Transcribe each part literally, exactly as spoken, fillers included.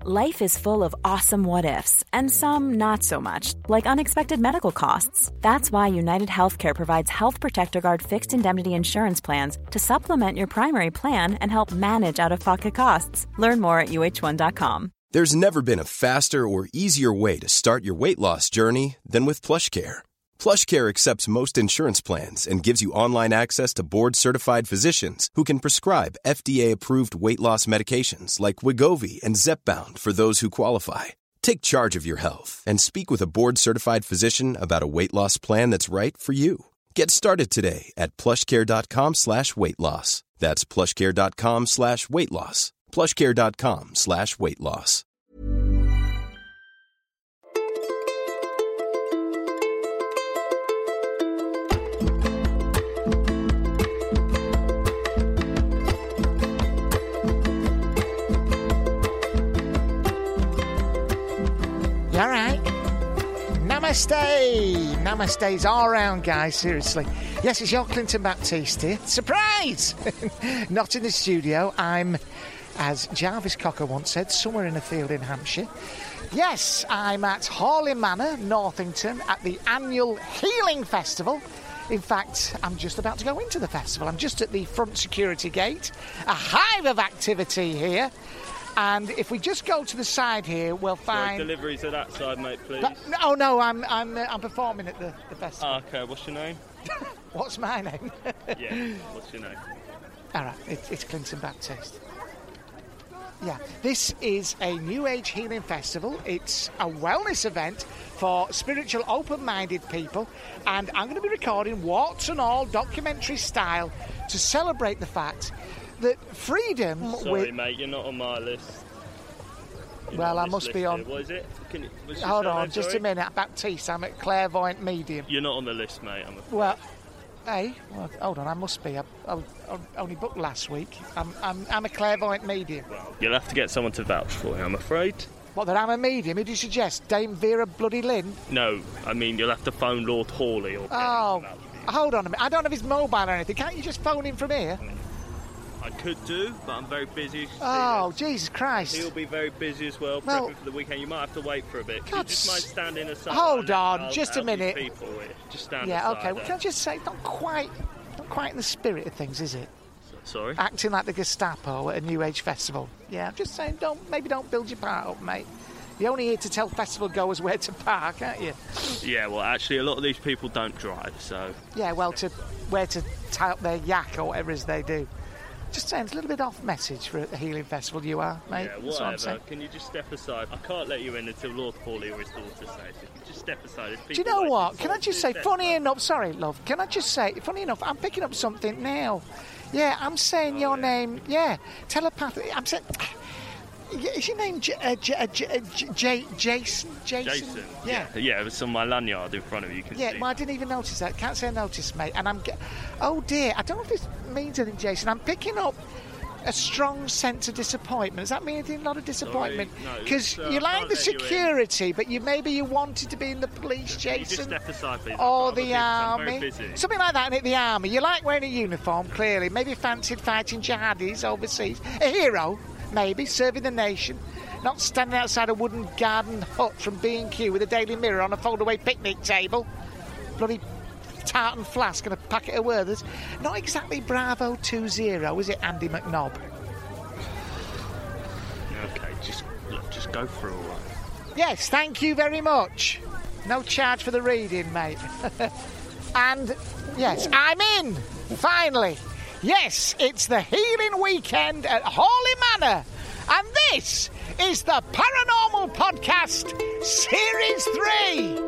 Life is full of awesome what-ifs, and some not so much, like unexpected medical costs. That's why United Healthcare provides Health Protector Guard fixed indemnity insurance plans to supplement your primary plan and help manage out-of-pocket costs. Learn more at U H one dot com. There's never been a faster or easier way to start your weight loss journey than with PlushCare. PlushCare accepts most insurance plans and gives you online access to board-certified physicians who can prescribe F D A-approved weight loss medications like Wegovy and Zepbound for those who qualify. Take charge of your health and speak with a board-certified physician about a weight loss plan that's right for you. Get started today at plushcare.com slash weight loss. That's plushcare.com slash weight loss. plushcare.com slash weight loss. You all right? Namaste! Namaste's all round, guys, seriously. Yes, it's your Clinton Baptiste here. Surprise! Not in the studio. I'm, as Jarvis Cocker once said, somewhere in a field in Hampshire. Yes, I'm at Hawley Manor, Northington, at the annual Healing Festival. In fact, I'm just about to go into the festival. I'm just at the front security gate. A hive of activity here. And if we just go to the side here, we'll find... Sorry, deliveries at that side, mate, please. But, oh, no, I'm I'm uh, I'm performing at the, the festival. Oh, OK, what's your name? What's my name? Yeah, what's your name? All right, it, it's Clinton Baptiste. Yeah, this is a New Age Healing Festival. It's a wellness event for spiritual, open-minded people. And I'm going to be recording warts and all, documentary style, to celebrate the fact that freedom... Sorry, with... mate, you're not on my list. You're well, I on must list be on... Here. What is it? Can you... What's your Hold surname, on, just sorry? a minute. Baptiste, I'm at Clairvoyant Medium. You're not on the list, mate, I'm afraid. Well, hey, well, hold on, I must be. I, I was only booked last week. I'm, I'm, I'm a Clairvoyant Medium. Well, you'll have to get someone to vouch for you, I'm afraid. What, that I'm a medium? Who do you suggest? Dame Vera Bloody Lynn? No, I mean, you'll have to phone Lord Hawley or... Oh, hold on a minute. I don't have his mobile or anything. Can't you just phone him from here? I could do, but I'm very busy. Oh, Jesus Christ. He'll be very busy as well, well prepping for the weekend. You might have to wait for a bit. Can you just mind standing aside? Hold on, I'll, just I'll a minute. People here. Just stand yeah, aside. okay. Well, can I just say, not quite, not quite in the spirit of things, is it? Sorry? Acting like the Gestapo at a New Age festival. Yeah, I'm just saying, don't maybe don't build your part up, mate. You're only here to tell festival goers where to park, aren't you? Yeah, well, actually, a lot of these people don't drive, so... Yeah, well, to where to tie up their yak or whatever it is they do. Just saying, it's a little bit off message for a healing festival you are, mate. Yeah, That's what I'm whatever. saying. Can you just step aside? I can't let you in until Lord Hawley or his daughter says. If you just step aside. Do you know like what? this, Can I just say, step funny aside. enough, sorry, love, can I just say, funny enough, I'm picking up something now. Yeah, I'm saying Oh, your yeah. name, yeah, telepathy. I'm saying, is your name J- uh, J- uh, J- uh, J- J- Jason? Jason? Jason. Yeah. yeah. Yeah, it was on my lanyard in front of you. You can Yeah, see. well, I didn't even notice that. Can't say I noticed, mate. And I'm, ge- oh dear, I don't know if this means anything, Jason. I'm picking up a strong sense of disappointment. Does that mean anything? A lot of disappointment? No, Because uh, you I like can't the let you in. security, but you maybe you wanted to be in the police, Can you just Jason. step aside, please? I've Or got other the people, I'm army. very busy. Something like that, in the army. You like wearing a uniform, clearly. Maybe fancied fighting jihadis overseas. A hero, maybe, serving the nation. Not standing outside a wooden garden hut from B and Q with a Daily Mirror on a fold-away picnic table. Bloody tartan flask and a packet of Werther's. Not exactly Bravo two zero, is it, Andy McNobb? Okay, just look, just go through all right. Yes, thank you very much. No charge for the reading, mate. And, yes, I'm in, finally. Yes, it's the healing weekend at Hawley Manor. And this is the Paranormal Podcast Series three.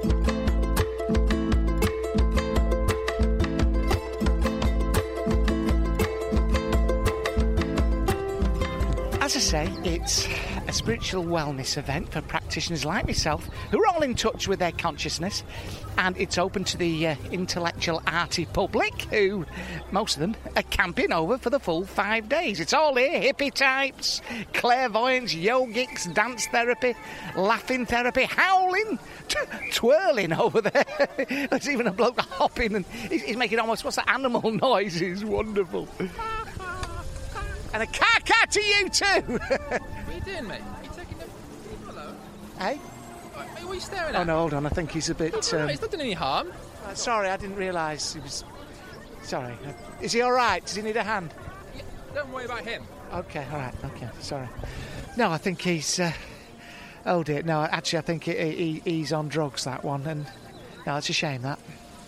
As I say, it's a spiritual wellness event for practitioners like myself who are all in touch with their consciousness, and it's open to the uh, intellectual arty public who, most of them, are camping over for the full five days. It's all here, hippie types, clairvoyants, yogics, dance therapy, laughing therapy, howling, t- twirling over there. There's even a bloke hopping and he's, he's making almost, what's that, animal noises, wonderful. And a car car to you too! What are you doing, mate? What are you taking them? Hello. Hey? What are you staring at? Oh, no, hold on. I think he's a bit... No, Um... he's not done any harm. Uh, sorry, I didn't realise he was... Sorry. Is he all right? Does he need a hand? Yeah, don't worry about him. OK, all right, OK, sorry. No, I think he's... Uh... Oh, dear. No, actually, I think he, he, he's on drugs, that one, and... No, it's a shame, that.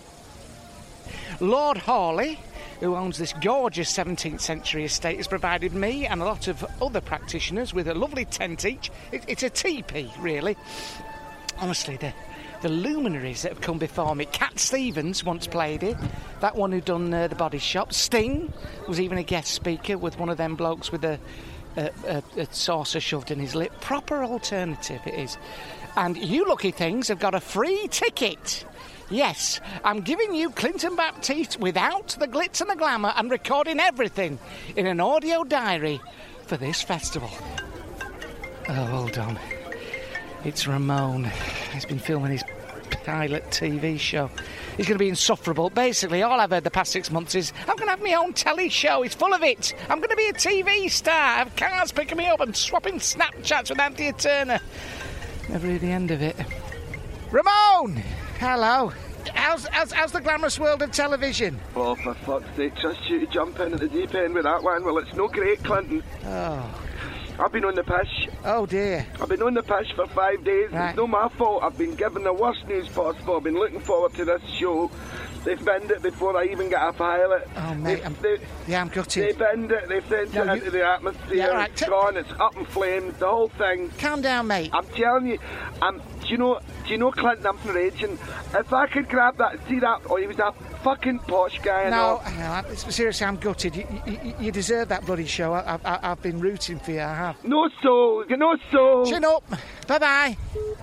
Lord Hawley, who owns this gorgeous seventeenth century estate, has provided me and a lot of other practitioners with a lovely tent each. It, it's a teepee, really. Honestly, the, the luminaries that have come before me. Cat Stevens once played it. That one who done uh, the Body Shop. Sting was even a guest speaker with one of them blokes with a, a, a, a saucer shoved in his lip. Proper alternative it is. And you lucky things have got a free ticket. Yes, I'm giving you Clinton Baptiste without the glitz and the glamour and recording everything in an audio diary for this festival. Oh, hold on. It's Ramon. He's been filming his pilot T V show. He's going to be insufferable. Basically, all I've heard the past six months is I'm going to have my own telly show. It's full of it. I'm going to be a T V star. I have cars picking me up. I'm swapping Snapchats with Anthea Turner. Never hear the end of it. Ramon! Hello. How's, how's, how's the glamorous world of television? Oh, for fuck's sake, trust you to jump in at the deep end with that one. Well, it's no great, Clinton. Oh. I've been on the pish. Oh, dear. I've been on the pish for five days. Right. It's not my fault. I've been given the worst news possible. I've been looking forward to this show. They've binned it before I even got a pilot. Oh, mate, They've, I'm, they, yeah, I'm gutted. They binned it. They've sent No, it you... into the atmosphere. Yeah, right. It's gone. It's up in flames. The whole thing. Calm down, mate. I'm telling you. I'm... Do you know, do you know Clinton, I'm raging. If I could grab that, see that, oh, he was a fucking posh guy and no, all. no, seriously, I'm gutted. You, you, you deserve that bloody show. I, I, I've been rooting for you, I have. No soul, no soul. Chin up. Bye-bye.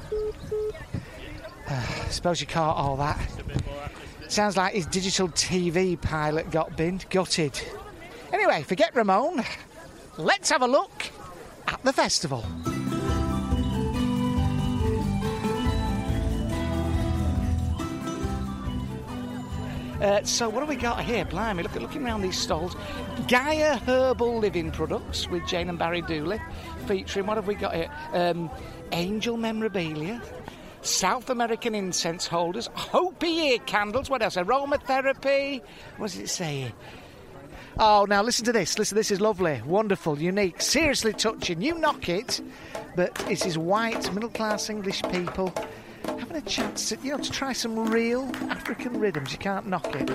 I suppose you caught all that. Sounds like his digital T V pilot got binned. Gutted. Anyway, forget Ramon. Let's have a look at the festival. Uh, so what have we got here? Blimey, look at looking around these stalls. Gaia Herbal Living Products with Jane and Barry Dooley, featuring, what have we got here? Um, Angel Memorabilia, South American incense holders, Hopi ear candles, what else? Aromatherapy, what does it say here? Oh, now listen to this. Listen, this is lovely, wonderful, unique, seriously touching. You knock it, but this is white, middle-class English people having a chance to, you know, to try some real African rhythms. You can't knock it.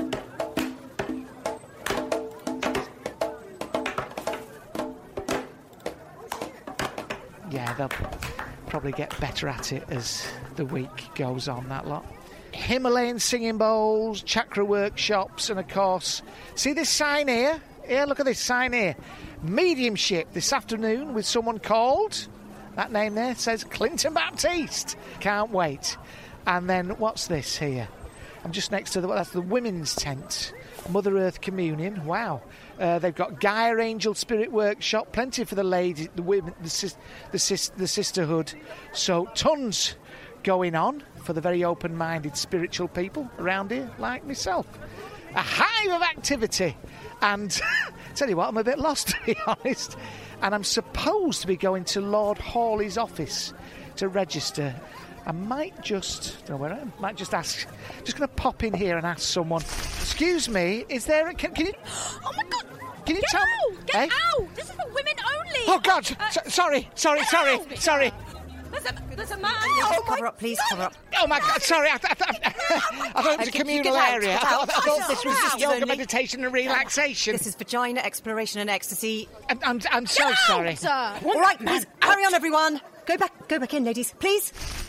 Yeah, they'll probably get better at it as the week goes on, that lot. Himalayan singing bowls, chakra workshops, and of course, see this sign here? Here, look at this sign here. Mediumship this afternoon with someone called... That name there says Clinton Baptiste. Can't wait. And then what's this here? I'm just next to the... That's the women's tent. Mother Earth Communion. Wow. Uh, they've got Gaia Angel Spirit Workshop. Plenty for the ladies, the women, the, sis, the, sis, the sisterhood. So tons going on for the very open-minded spiritual people around here, like myself. A hive of activity. And tell you what, I'm a bit lost, to be honest. And I'm supposed to be going to Lord Hawley's office to register. I might just, don't know where I am, might just ask, just going to pop in here and ask someone, excuse me, is there a, can, can you... Oh my God! Can you Get tell out! me? Get eh? out! This is for women only! Oh, God! Uh, so, sorry, sorry, sorry, out. sorry. There's a, there's a man! Oh, cover up, please, cover up. Oh, my God, sorry, I, I, I, I thought it was a communal area. I thought, I thought this was just yoga, meditation and relaxation. This is vagina exploration and ecstasy. I'm, I'm, I'm so Get sorry. out. All right, please, carry on, everyone. Go back, go back in, ladies, please.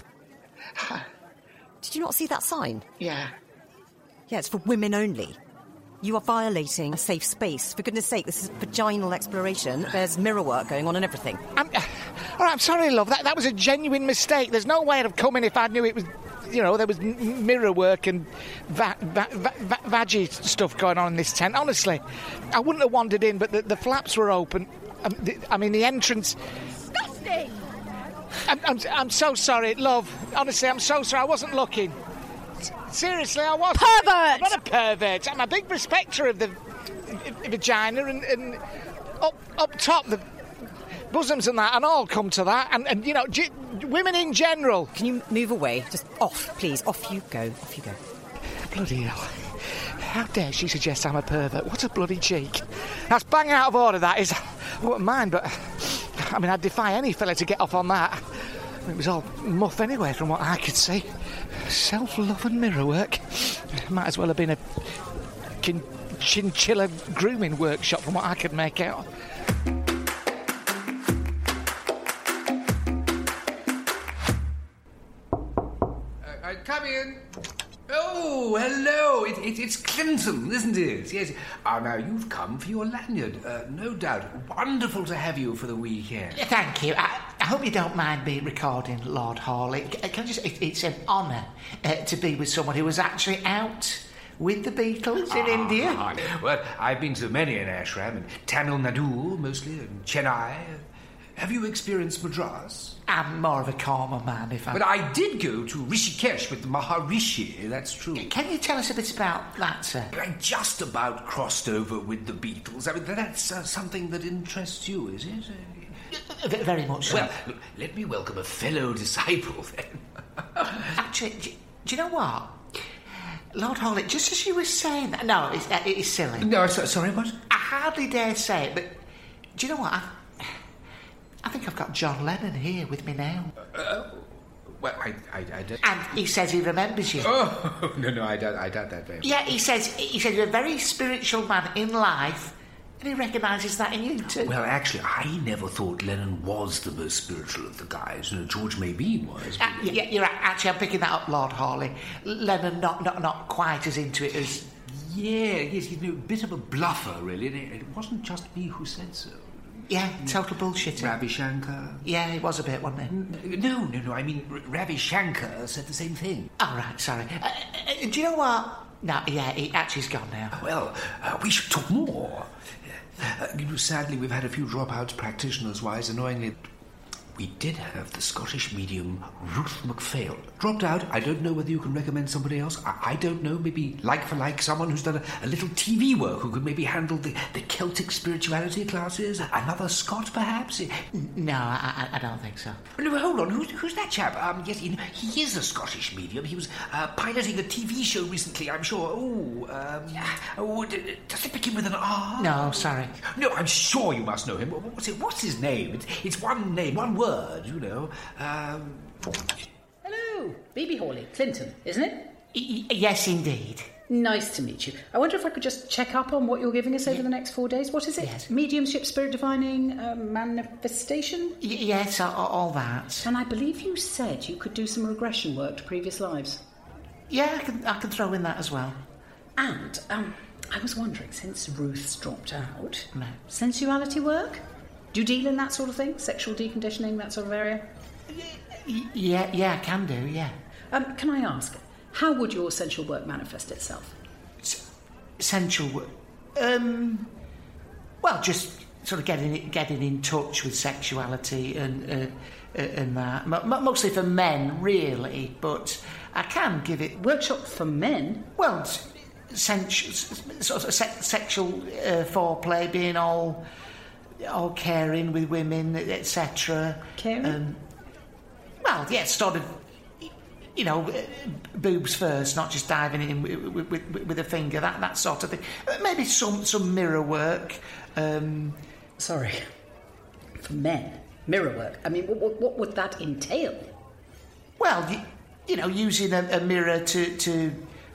Did you not see that sign? Yeah. Yeah, it's for women only. You are violating a safe space. For goodness sake, this is vaginal exploration. There's mirror work going on and everything. I'm, uh, all right, I'm sorry, love. That that was a genuine mistake. There's no way I'd have come in if I knew it was, you know, there was m- mirror work and va- va- va- va- vaggy stuff going on in this tent. Honestly, I wouldn't have wandered in, but the, the flaps were open. Um, the, I mean, the entrance... Disgusting! I'm, I'm, I'm so sorry, love. Honestly, I'm so sorry. I wasn't looking. Seriously, I wasn't. Pervert! I'm not a pervert. I'm a big respecter of the v- vagina and, and up up top the bosoms and that, and all come to that, and, and you know, g- women in general. Can you move away? Just off, please. Off you go. Off you go. Bloody hell. How dare she suggest I'm a pervert? What a bloody cheek. That's bang out of order, that is. I wouldn't mind, but... I mean, I'd defy any fella to get off on that. It was all muff anyway, from what I could see. Self-love and mirror work. Might as well have been a kin- chinchilla grooming workshop, from what I could make out. Uh, come in. Oh, hello. It, it, it's Clinton, isn't it? Yes. Ah, now you've come for your lanyard. Uh, no doubt. Wonderful to have you for the weekend. Thank you. I, I hope you don't mind me recording, Lord Hawley. Can I just, it, it's an honour uh, to be with someone who was actually out with the Beatles in ah, India. Ah, well, I've been to many an ashram, in Tamil Nadu mostly, and Chennai. Have you experienced Madras? I'm more of a calmer man, if I... But I did go to Rishikesh with the Maharishi, that's true. Can you tell us a bit about that, sir? I just about crossed over with the Beatles. I mean, that's uh, something that interests you, is it? V- very much so. Well, look, let me welcome a fellow disciple, then. Actually, do, do you know what? Lord Hawley, just as you were saying that... No, it's, uh, it is silly. No, so, sorry, what? I hardly dare say it, but do you know what? I, I think I've got John Lennon here with me now. Uh, well, I, I, I don't... And he says he remembers you. Oh, no, no, I doubt, I doubt that very much. Yeah, he says, he says you're a very spiritual man in life, and he recognises that in you too. Well, actually, I never thought Lennon was the most spiritual of the guys. You know, George Maybe was. Uh, yeah, you're right. Actually, I'm picking that up, Lord Hawley. Lennon not, not, not quite as into it as... Yeah, yes, he's a bit of a bluffer, really. It wasn't just me who said so. Yeah, total bullshitting. Ravi Shankar. Yeah, he was a bit, wasn't he? No, no, no, I mean, R- Ravi Shankar said the same thing. Oh, right, sorry. Uh, uh, do you know what? No, yeah, he actually's gone now. Well, uh, we should talk more. Uh, you know, sadly, we've had a few dropouts practitioners-wise, annoyingly. We did have the Scottish medium Ruth MacPhail. Dropped out. I don't know whether you can recommend somebody else. I, I don't know. Maybe like for like someone who's done a, a little T V work who could maybe handle the, the Celtic spirituality classes. Another Scot, perhaps? No, I, I don't think so. No, hold on. Who's, who's that chap? Um, yes, you know, he is a Scottish medium. He was uh, piloting a T V show recently, I'm sure. Oh, um, oh, d- does it begin with an R? No, sorry. No, I'm sure you must know him. What's it? What's his name? It's, it's one name, one word. Word, you know. Um... Hello, Baby Hawley, Clinton, isn't it? Y- yes, indeed. Nice to meet you. I wonder if I could just check up on what you're giving us over the next four days. What is it? Yes. Mediumship, spirit divining, uh, manifestation? Y- yes, all, all that. And I believe you said you could do some regression work to previous lives. Yeah, I can, I can throw in that as well. And um, I was wondering, since Ruth's dropped out, no. sensuality work? Do you deal in that sort of thing? Sexual deconditioning, that sort of area? Y- yeah, yeah, I can do, yeah. Um, can I ask, how would your sensual work manifest itself? S- sensual work? Um, well, just sort of getting getting in touch with sexuality and uh, and that. M- mostly for men, really, but I can give it... Workshop for men? Well, sensual, sort of se- sexual uh, foreplay, being all... all caring with women, et cetera. Caring? Um, well, yeah, sort of, you know, boobs first, not just diving in with, with, with, with a finger, that that sort of thing. Maybe some, some mirror work. Um, Sorry. For men? Mirror work? I mean, what, what would that entail? Well, you, you know, using a, a mirror to, to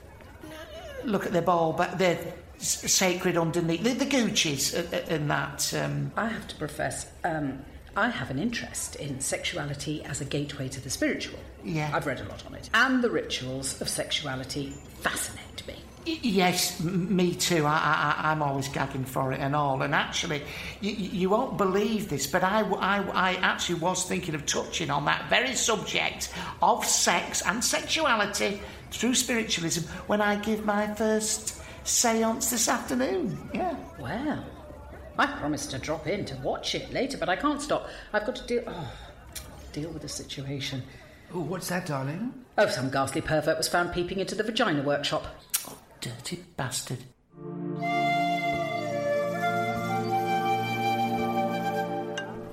look at their ball, but they're sacred underneath the, the Gucci's and that. Um... I have to profess, um, I have an interest in sexuality as a gateway to the spiritual. Yeah, I've read a lot on it, and the rituals of sexuality fascinate me. Y- yes, m- me too. I, I, I'm always gagging for it and all. And actually, you, you won't believe this, but I, I, I actually was thinking of touching on that very subject of sex and sexuality through spiritualism when I give my first séance this afternoon. Yeah. Well, I promised to drop in to watch it later, but I can't stop. I've got to deal... Oh, deal with the situation. Oh, what's that, darling? Oh, some ghastly pervert was found peeping into the vagina workshop. Oh, dirty bastard. Oh,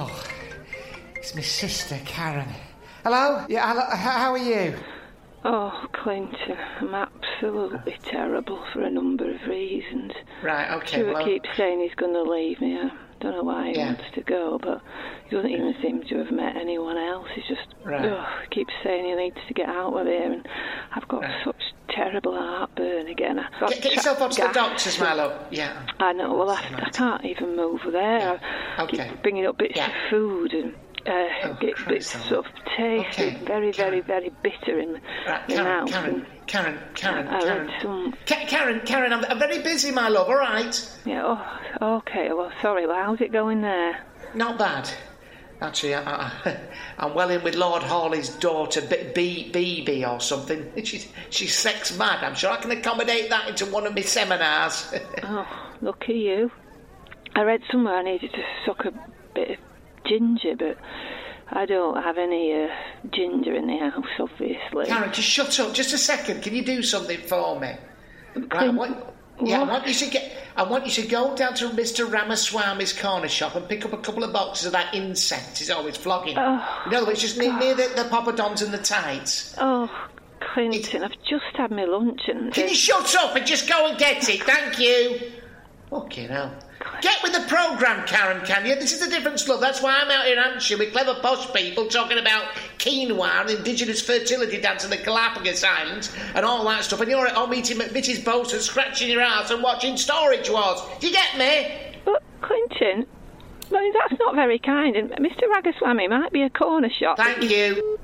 Oh, it's my sister, Karen. Hello? Yeah, hello, how are you? Oh, Clinton, I'm absolutely terrible for a number of reasons. Right, okay, Stuart well... keeps saying he's going to leave me. I don't know why he Yeah. wants to go, but he doesn't even seem to have met anyone else. He's just... Right. Oh, he keeps saying he needs to get out of here, and I've got Right. such terrible heartburn again. I've got Get, get yourself up to the gas. doctors, my love. Yeah. I know, well, I, Right. I can't even move there. I Okay. keep bringing up bits Yeah. of food and... Uh, Oh, it, Christ, it's oh. sort of tasty, Okay, very, very, Karen. very bitter in Right, the Karen, mouth. Karen, and Karen, Karen, I Karen. read some... Ka- Karen, Karen, I'm, I'm very busy, my love, all right? Yeah, oh, okay, well, sorry, well, how's it going there? Not bad. Actually, I, I, I'm well in with Lord Hawley's daughter, B- B- B or something. She's, she's sex mad. I'm sure I can accommodate that into one of my seminars. Oh, lucky you. I read somewhere I needed to suck a bit of ginger, but I don't have any uh, ginger in the house, obviously. Karen, just shut up. Just a second. Can you do something for me? Right, I want, yeah, I What? want you to get. I want you to go down to Mister Ramaswamy's corner shop and pick up a couple of boxes of that incense. He's always flogging. Oh, In other words, just near, near the, the poppadoms and the tights. Oh, Clinton, I've just had my lunch and... Can you shut up and just go and get it? Thank you. Fucking hell. Get with the programme, Karen, can you? This is the difference, love. That's why I'm out here in Hampshire with clever posh people talking about quinoa and indigenous fertility dance in the Galapagos Islands and all that stuff, and you're at home eating Missus Bolton, scratching your ass and watching Storage Wars. Do you get me? But, Clinton, well, that's not very kind, and Mister Ragaswamy might be a corner shop. Thank you.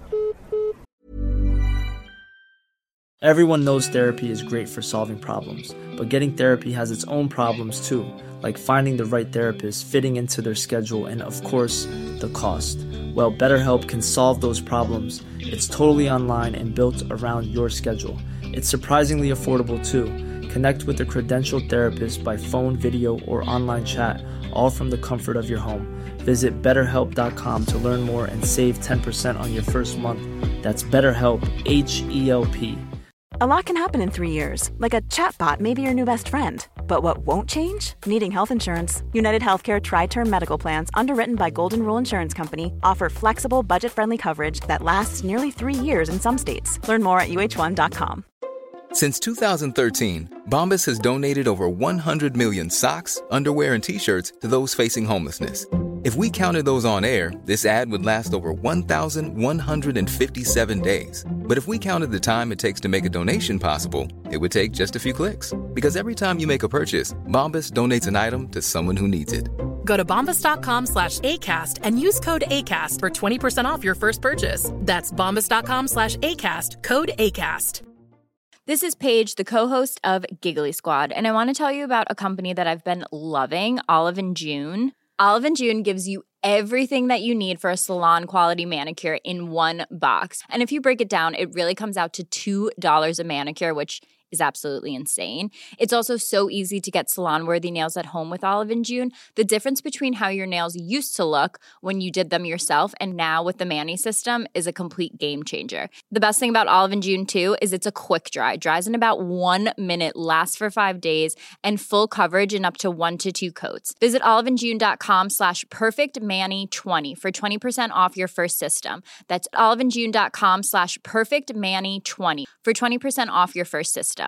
Everyone knows therapy is great for solving problems, but getting therapy has its own problems too, like finding the right therapist, fitting into their schedule, and of course, the cost. Well, BetterHelp can solve those problems. It's totally online and built around your schedule. It's surprisingly affordable too. Connect with a credentialed therapist by phone, video, or online chat, all from the comfort of your home. Visit better help dot com to learn more and save ten percent on your first month. That's BetterHelp, H E L P. A lot can happen in three years, like a chatbot may be your new best friend. But what won't change? Needing health insurance. United Healthcare Tri-Term Medical Plans, underwritten by Golden Rule Insurance Company, offer flexible, budget-friendly coverage that lasts nearly three years in some states. Learn more at U H one dot com. Since two thousand thirteen, Bombas has donated over one hundred million socks, underwear, and T-shirts to those facing homelessness. If we counted those on air, this ad would last over one thousand one hundred fifty-seven days. But if we counted the time it takes to make a donation possible, it would take just a few clicks. Because every time you make a purchase, Bombas donates an item to someone who needs it. Go to bombas.com slash ACAST and use code ACAST for twenty percent off your first purchase. That's bombas.com slash ACAST, code ACAST. This is Paige, the co-host of Giggly Squad, and I want to tell you about a company that I've been loving, Olive and June. Olive and June gives you everything that you need for a salon-quality manicure in one box. And if you break it down, it really comes out to two dollars a manicure, which is absolutely insane. It's also so easy to get salon-worthy nails at home with Olive and June. The difference between how your nails used to look when you did them yourself and now with the Mani system is a complete game changer. The best thing about Olive and June, too, is it's a quick dry. Dries in about one minute, lasts for five days, and full coverage in up to one to two coats. Visit oliveandjune.com slash perfectmani20 for twenty percent off your first system. That's oliveandjune.com slash perfectmani20 for twenty percent off your first system.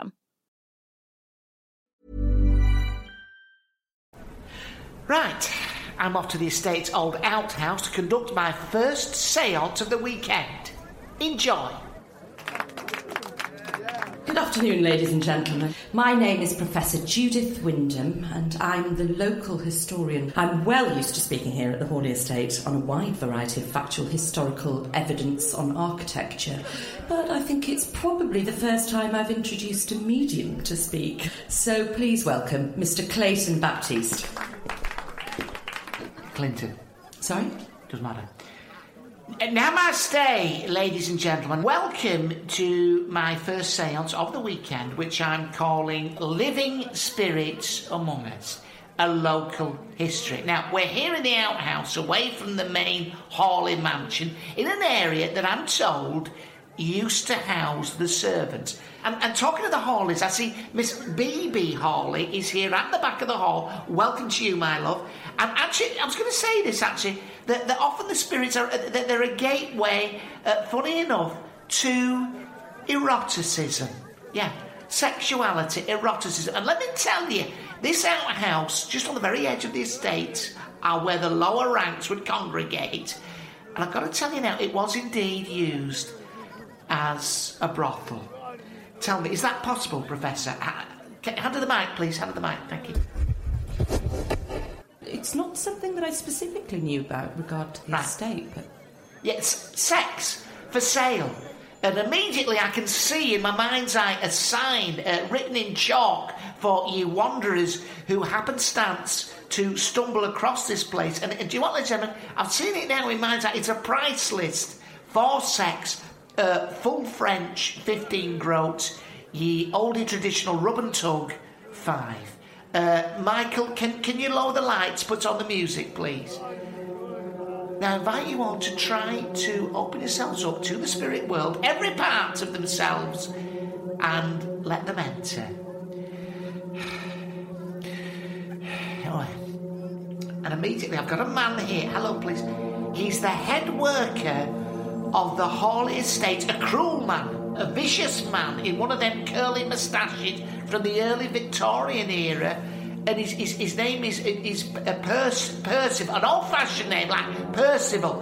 Right, I'm off to the estate's old outhouse to conduct my first séance of the weekend. Enjoy. Good afternoon, ladies and gentlemen. My name is Professor Judith Wyndham, and I'm the local historian. I'm well used to speaking here at the Hawley Estate on a wide variety of factual historical evidence on architecture, but I think it's probably the first time I've introduced a medium to speak. So please welcome Mister Clayton Baptiste. Clinton. Sorry? Doesn't matter. Namaste, ladies and gentlemen. Welcome to my first séance of the weekend, which I'm calling Living Spirits Among Us, a local history. Now, we're here in the outhouse, away from the main Hawley mansion, in an area that I'm told used to house the servants. And, and talking of the Hawleys, I see Miss B B Hawley is here at the back of the hall. Welcome to you, my love. And actually, I was going to say this, actually, that, that often the spirits are, that they're a gateway, uh, funny enough, to eroticism. Yeah, sexuality, eroticism. And let me tell you, this outhouse, just on the very edge of the estate, are where the lower ranks would congregate. And I've got to tell you now, it was indeed used as a brothel. Tell me, is that possible, Professor? Hand to the mic, please. Hand to the mic, thank you. It's not something that I specifically knew about regard to the right. estate, but... Yes, sex for sale. And immediately I can see in my mind's eye a sign uh, written in chalk for you wanderers who happenstance to stumble across this place. And, and do you know what, ladies and gentlemen? I've seen it now in my mind's eye. It's a price list for sex, uh, full French, fifteen groats, ye oldie traditional rub and tug, five. Uh, Michael, can, can you lower the lights, put on the music, please? Now I invite you all to try to open yourselves up to the spirit world, every part of themselves, and let them enter. And immediately I've got a man here. Hello, please. He's the head worker of the Hawley estate, a cruel man, a vicious man in one of them curly moustaches from the early Victorian era. And his, his, his name is, is uh, Perc- Percival, an old-fashioned name like Percival.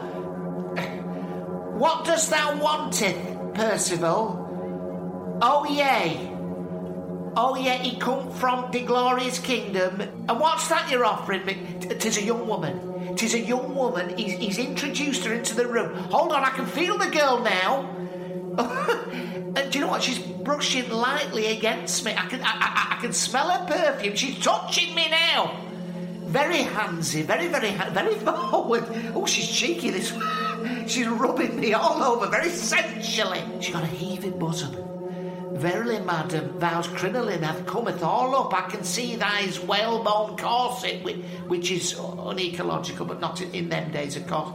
What dost thou wanteth, Percival? Oh, yea. Oh, yeah, he come from the glorious kingdom. And what's that you're offering me? Tis a young woman. Tis a young woman. He's, he's introduced her into the room. Hold on, I can feel the girl now. And do you know what? She's brushing lightly against me. I can, I, I, I can smell her perfume. She's touching me now. Very handsy, very, very, very forward. Oh, she's cheeky, this one. She's rubbing me all over, very sensually. She's got a heaving bosom. Verily, madam, thou's crinoline hath cometh all up. I can see thy's whalebone corset, which, which is unecological, but not in, in them days, of course.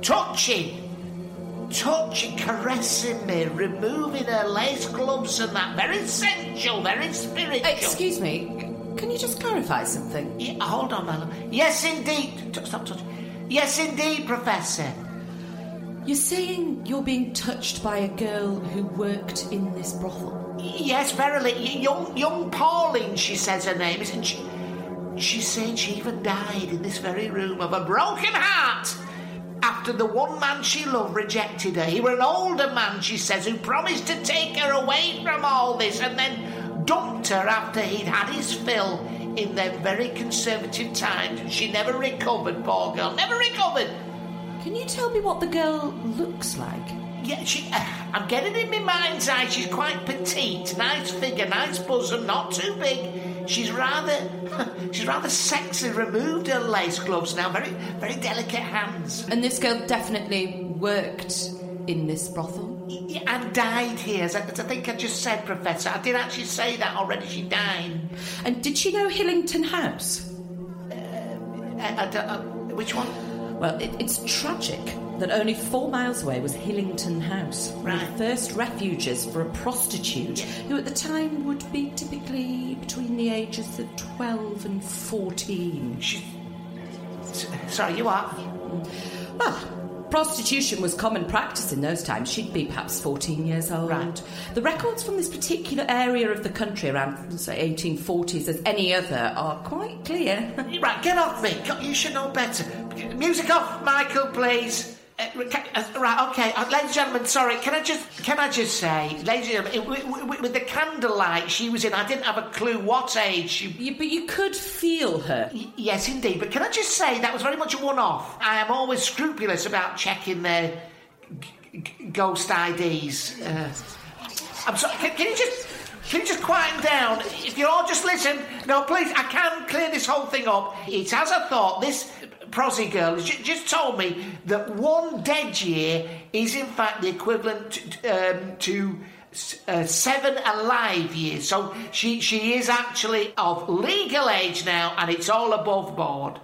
Touching, touching, caressing me, removing her lace gloves and that. Very sensual, very spiritual. Excuse me, can you just clarify something? Yeah, hold on, madam. Yes, indeed. Stop touching. Yes, indeed, Professor. You're saying you're being touched by a girl who worked in this brothel? Yes, verily. Young young Pauline, she says her name is, and she, she's saying she even died in this very room of a broken heart after the one man she loved rejected her. He were an older man, she says, who promised to take her away from all this and then dumped her after he'd had his fill in their very conservative times. And she never recovered, poor girl, never recovered. Can you tell me what the girl looks like? Yeah, she, uh, I'm getting in my mind's eye. She's quite petite, nice figure, nice bosom, not too big. She's rather, she's rather sexy. Removed her lace gloves now, very, very delicate hands. And this girl definitely worked in this brothel? Yeah, and died here, as I, as I think I just said, Professor. I did actually say that already. She died. And did she know Hillington House? Uh, I, I don't, uh, which one? Well, it, it's tragic that only four miles away was Hillington House, right. the first refuges for a prostitute who at the time would be typically between the ages of twelve and fourteen. She... Sorry, you are? Well, prostitution was common practice in those times. She'd be perhaps fourteen years old. Right. The records from this particular area of the country around, say, eighteen forties as any other are quite clear. Right, get off me. You should know better. Music off, Michael, please. Uh, uh, right, okay, uh, ladies and gentlemen, sorry, can I just can I just say, ladies and gentlemen, with, with, with the candlelight she was in, I didn't have a clue what age she... You, but you could feel her. Y- yes, indeed, but can I just say that was very much a one-off. I am always scrupulous about checking their g- g- ghost I Ds. Uh, I'm sorry, can, can you just... Can you just quieten down? If you all just listen... No, please, I can clear this whole thing up. It's as I thought, this... prosy girl has j- just told me that one dead year is in fact the equivalent to, um, to uh, seven alive years. So she she is actually of legal age now, and it's all above board.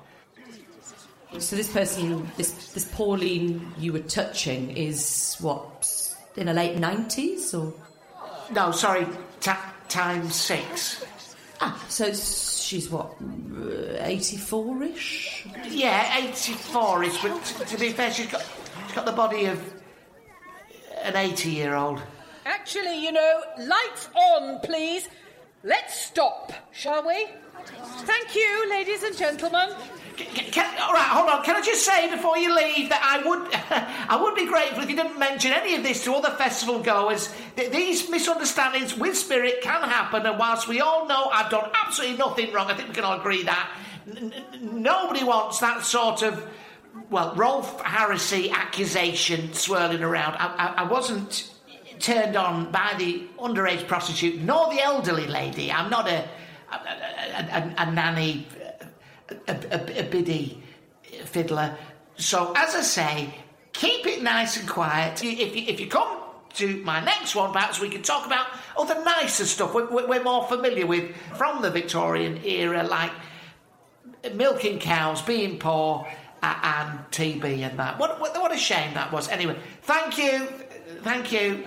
So this person, this this Pauline you were touching, is what, in her late nineties or? No, sorry, ta- times six. Ah, so she's what, eighty-four-ish? Yeah, eighty-four-ish, but t- to be fair, she's got, she's got the body of an eighty-year-old. Actually, you know, lights on, please. Let's stop, shall we? Thank you, ladies and gentlemen. Can, can, all right, hold on. Can I just say before you leave that I would I would be grateful if you didn't mention any of this to other festival goers. Th- these misunderstandings with Spirit can happen, and whilst we all know I've done absolutely nothing wrong, I think we can all agree that n- n- nobody wants that sort of, well, Rolf Harrisy accusation swirling around. I, I, I wasn't turned on by the underage prostitute nor the elderly lady. I'm not a a, a, a, a nanny. A, a, a biddy fiddler. So, as I say, keep it nice and quiet. If you, if you come to my next one, perhaps we can talk about other nicer stuff we're, we're more familiar with from the Victorian era, like milking cows, being poor, uh, and T B and that. What, what, what a shame that was. Anyway, thank you. Thank you.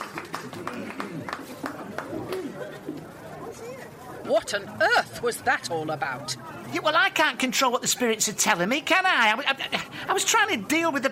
What on earth was that all about? Yeah, well, I can't control what the spirits are telling me, can I? I, I, I was trying to deal with the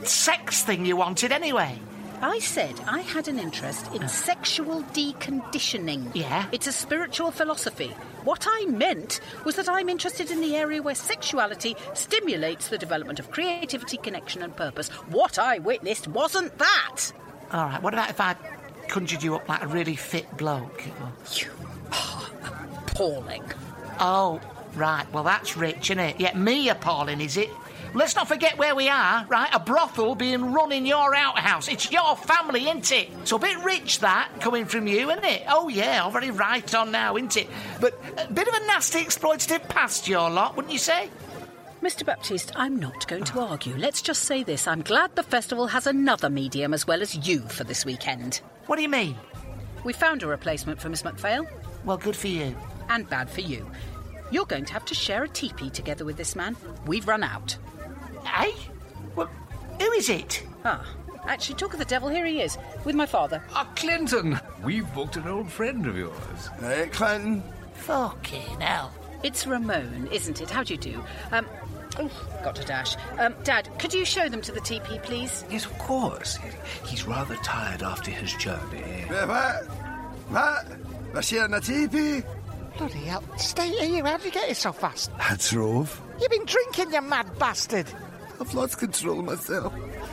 sex thing you wanted anyway. I said I had an interest in sexual deconditioning. Yeah? It's a spiritual philosophy. What I meant was that I'm interested in the area where sexuality stimulates the development of creativity, connection and purpose. What I witnessed wasn't that. All right, what about if I conjured you up like a really fit bloke? You are appalling. Oh, right, well, that's rich, isn't it? Yeah, me appalling, is it? Let's not forget where we are, right? A brothel being run in your outhouse. It's your family, isn't it? So a bit rich, that, coming from you, isn't it? Oh, yeah, all very right on now, isn't it? But a bit of a nasty exploitative past, your lot, wouldn't you say? Mister Baptiste, I'm not going to argue. Let's just say this. I'm glad the festival has another medium as well as you for this weekend. What do you mean? We found a replacement for Miss MacPhail. Well, good for you. And bad for you. You're going to have to share a teepee together with this man. We've run out. Eh? Well, who is it? Ah, actually, talk of the devil, here he is, with my father. Ah, Clinton. We've booked an old friend of yours. Hey, Clinton. Fucking hell. It's Ramon, isn't it? How do you do? Um, oh, got to dash. Um, Dad, could you show them to the teepee, please? Yes, of course. He's rather tired after his journey. What? What? We're sharing a teepee? Bloody hell. Stay here. How did you get here so fast? I drove. You've been drinking, you mad bastard. I've lost control of myself.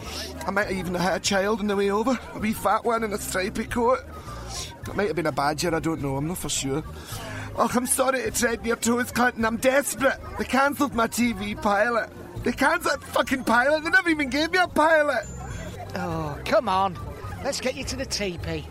I might have even had a child on the way over. A wee fat one in a stripy coat. It might have been a badger, I don't know, I'm not for sure. Oh, I'm sorry to tread your toes, Clinton. I'm desperate. They cancelled my T V pilot. They cancelled that fucking pilot. They never even gave me a pilot. Oh, come on. Let's get you to the teepee.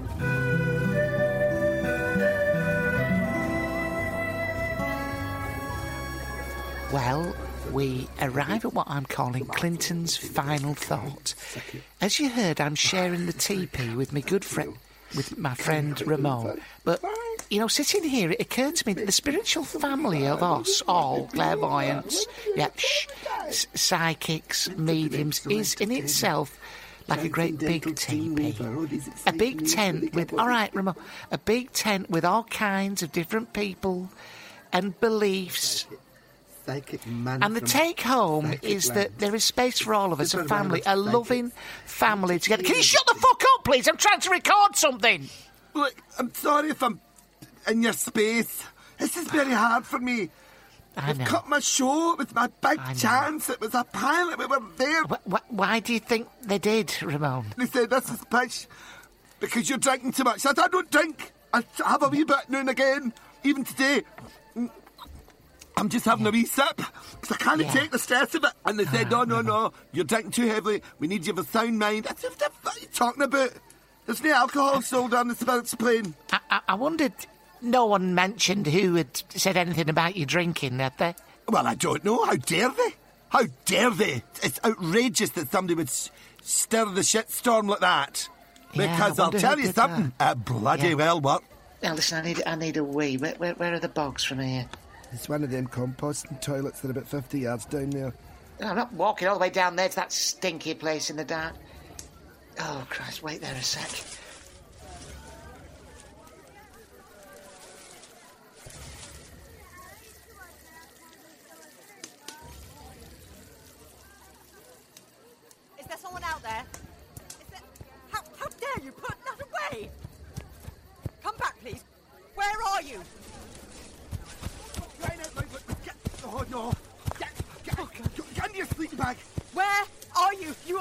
Well, we arrive at what I'm calling Clinton's final thought. As you heard, I'm sharing the teepee with my good friend, with my friend Ramon. But, you know, sitting here, it occurred to me that the spiritual family of us, all clairvoyants, yeah, shh, s- psychics, mediums, is in itself like a great big teepee. A big tent with, all right, Ramon, a big tent with all kinds of different people and beliefs. And the take home is that there is space for all of us, a family, a loving family together. Can you shut the fuck up, please? I'm trying to record something. Look, I'm sorry if I'm in your space. This is very hard for me. I know. They've cut my show. It was my big chance. It was a pilot. We were there. Wh- wh- why do you think they did, Ramon? They said, this is pitch because you're drinking too much. I said, I don't drink. I have a wee bit now and again. Even today. I'm just having a wee sip because I can't yeah. take the stress of it. And they said, no, no, no, you're drinking too heavily. We need you of a sound mind. I said, what are you talking about? There's no alcohol sold on the Spirits plane. I, I, I wondered, no one mentioned who had said anything about you drinking, had they? Well, I don't know. How dare they? How dare they? It's outrageous that somebody would s- stir the shitstorm like that. Yeah, because I'll tell you something, that. it bloody yeah. well worked. Now, listen, I need, I need a wee. Where, where, where are the bogs from here? It's one of them composting toilets that are about fifty yards down there. No, I'm not walking all the way down there to that stinky place in the dark. Oh, Christ, wait there a sec.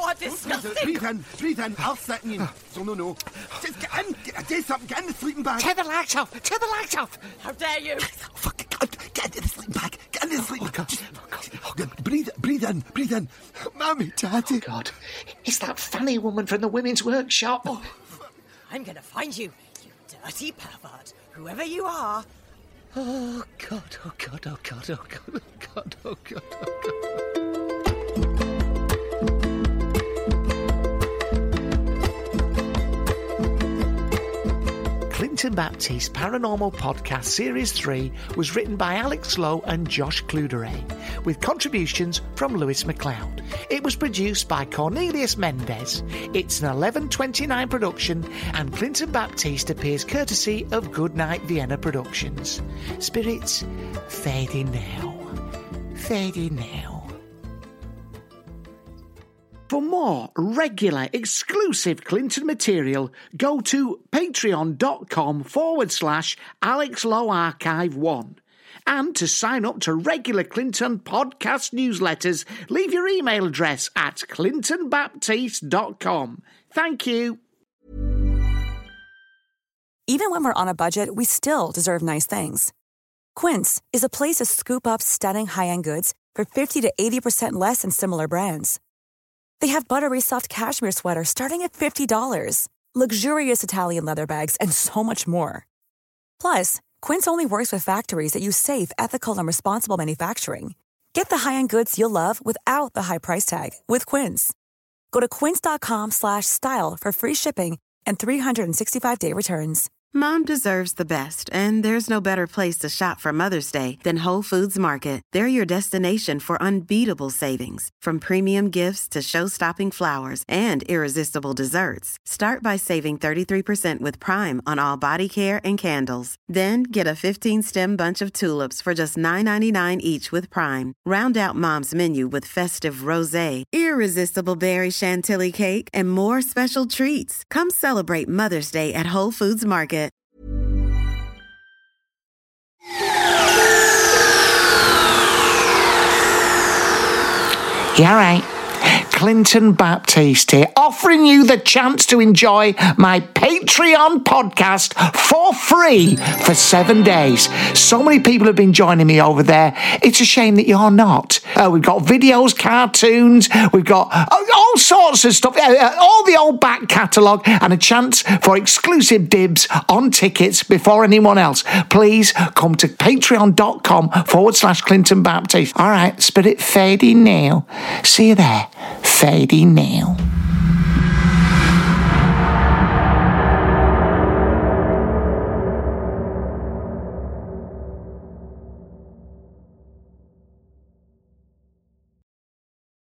are disgusting. Breathe in, breathe in. I'll sit in. So no, no. Just get in. Get, do something. Get in the sleeping bag. Turn the lights off. Turn the lights off. How dare you? Oh, fuck, get, get into the sleeping bag. Get into the sleeping bag. Just, oh, God. Breathe, breathe in, breathe in. Mammy, Daddy. Oh, God. It's that funny woman from the women's workshop. Oh. I'm going to find you, you dirty pervert. Whoever you are. Oh, God, oh, God, oh, God, oh, God, oh, God, oh, God, oh, God. Clinton Baptiste Paranormal Podcast Series three was written by Alex Lowe and Josh Cluderet, with contributions from Lewis MacLeod. It was produced by Cornelius Mendez. It's an eleven twenty-nine production, and Clinton Baptiste appears courtesy of Goodnight Vienna Productions. Spirits, fading now. Fading now. For more regular, exclusive Clinton material, go to patreon.com forward slash Alex Lowe Archive one. And to sign up to regular Clinton podcast newsletters, leave your email address at clinton baptiste dot com. Thank you. Even when we're on a budget, we still deserve nice things. Quince is a place to scoop up stunning high-end goods for fifty to eighty percent less than similar brands. They have buttery soft cashmere sweaters starting at fifty dollars, luxurious Italian leather bags, and so much more. Plus, Quince only works with factories that use safe, ethical, and responsible manufacturing. Get the high-end goods you'll love without the high price tag with Quince. Go to quince.com slash style for free shipping and three sixty-five day returns. Mom deserves the best, and there's no better place to shop for Mother's Day than Whole Foods Market. They're your destination for unbeatable savings, from premium gifts to show-stopping flowers and irresistible desserts. Start by saving thirty-three percent with Prime on all body care and candles. Then get a fifteen-stem bunch of tulips for just nine ninety-nine each with Prime. Round out Mom's menu with festive rosé, irresistible berry chantilly cake, and more special treats. Come celebrate Mother's Day at Whole Foods Market. Yeah, right. Clinton Baptiste here, offering you the chance to enjoy my Patreon podcast for free for seven days. So many people have been joining me over there. It's a shame that you're not. Uh, we've got videos, cartoons, we've got uh, all sorts of stuff, uh, all the old back catalogue, and a chance for exclusive dibs on tickets before anyone else. Please come to patreon.com forward slash Clinton Baptiste. All right, spirit fading now. See you there. Fading now.